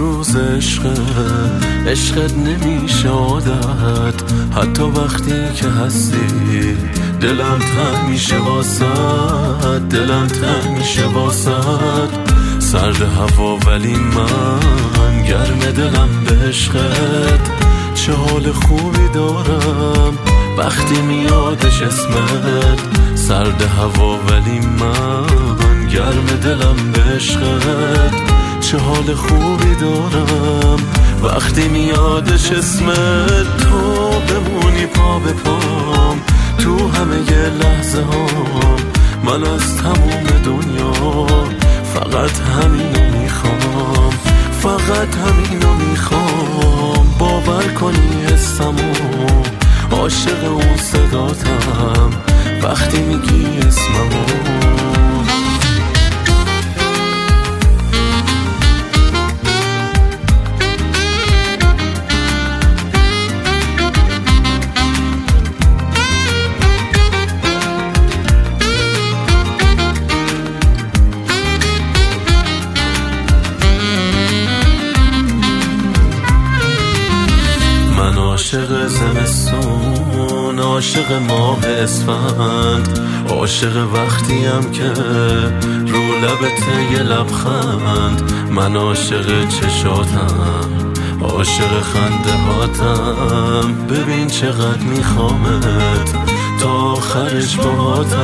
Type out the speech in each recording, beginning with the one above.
روز عشقت نمیشه عادت، حتی وقتی که هستی دلم تنگ میشه واسد، دلم تنگ میشه واسد. سرد هوا ولی من گرم دلم به عشقت، چه حال خوبی دارم وقتی میادش اسمت. سرد هوا ولی من گرم دلم به عشقت، چه حال خوبی دارم وقتی میادش اسمت. تو بمونی پا به پام تو همه ی لحظه هام، من از تموم دنیا فقط همینو میخوام، فقط همینو میخوام. باور کنی حسمو، عاشق اون صداتم وقتی میگی اسممو. عاشق زمستون، عاشق ماه اسفند، عاشق وقتیم که رو لبت یه لبخند. من عاشق چشاتم، عاشق خنده هاتم، ببین چقدر میخوامت تا آخرش باهاتم.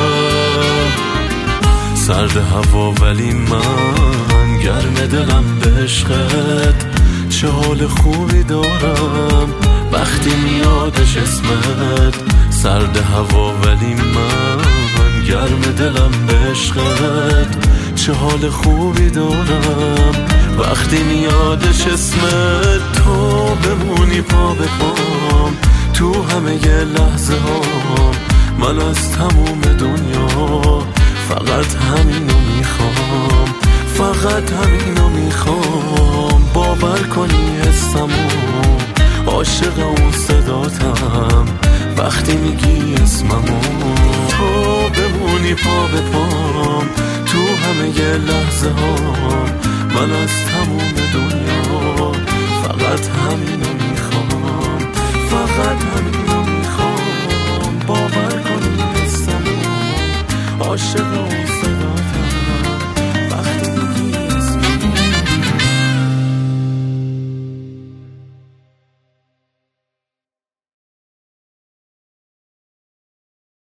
سرد هوا ولی من گرم دلم به عشقت، چه حال خوبی دارم وقتی میادش اسمت. سرد هوا ولی من گرم دلم به عشقت، چه حال خوبی دارم وقتی میادش اسمت. تو بمونی پا به پام تو همه ی لحظه هام، من از تموم دنیا فقط همینو میخوام، فقط همینو میخوام. باور کنی حسمو، عاشق اون صداتم وقتی میگی اسممو. تو بمونی پا به پام تو همه ی لحظه هام، من از تموم دنیا فقط همینو میخوام، فقط همینو میخوام. باور کنی حسمو، عاشق اون صداتم